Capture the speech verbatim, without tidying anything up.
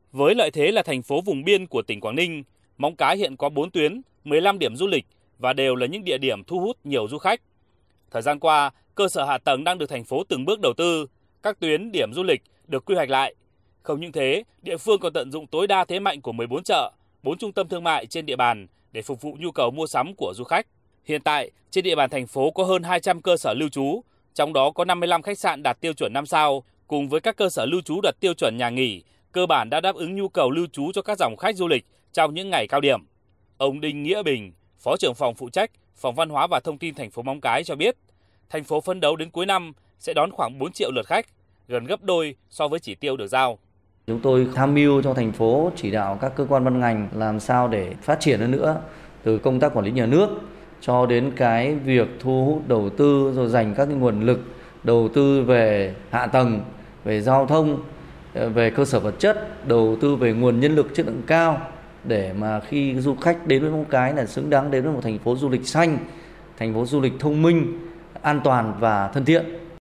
Với lợi thế là thành phố vùng biên của tỉnh Quảng Ninh, Móng Cái hiện có bốn tuyến, mười lăm điểm du lịch và đều là những địa điểm thu hút nhiều du khách. Thời gian qua, cơ sở hạ tầng đang được thành phố từng bước đầu tư, các tuyến điểm du lịch được quy hoạch lại. Không những thế, địa phương còn tận dụng tối đa thế mạnh của mười bốn chợ, bốn trung tâm thương mại trên địa bàn để phục vụ nhu cầu mua sắm của du khách. Hiện tại, trên địa bàn thành phố có hơn hai trăm cơ sở lưu trú, trong đó có năm mươi lăm khách sạn đạt tiêu chuẩn năm sao, cùng với các cơ sở lưu trú đạt tiêu chuẩn nhà nghỉ, cơ bản đã đáp ứng nhu cầu lưu trú cho các dòng khách du lịch trong những ngày cao điểm. Ông Đinh Nghĩa Bình, Phó trưởng phòng phụ trách Phòng Văn hóa và Thông tin thành phố Móng Cái cho biết, thành phố phấn đấu đến cuối năm sẽ đón khoảng bốn triệu lượt khách, gần gấp đôi so với chỉ tiêu được giao. Chúng tôi tham mưu cho thành phố chỉ đạo các cơ quan ban ngành làm sao để phát triển hơn nữa, từ công tác quản lý nhà nước cho đến cái việc thu hút đầu tư, rồi dành các cái nguồn lực đầu tư về hạ tầng, về giao thông, về cơ sở vật chất, đầu tư về nguồn nhân lực chất lượng cao để mà khi du khách đến với Móng Cái là xứng đáng đến với một thành phố du lịch xanh, thành phố du lịch thông minh, an toàn và thân thiện.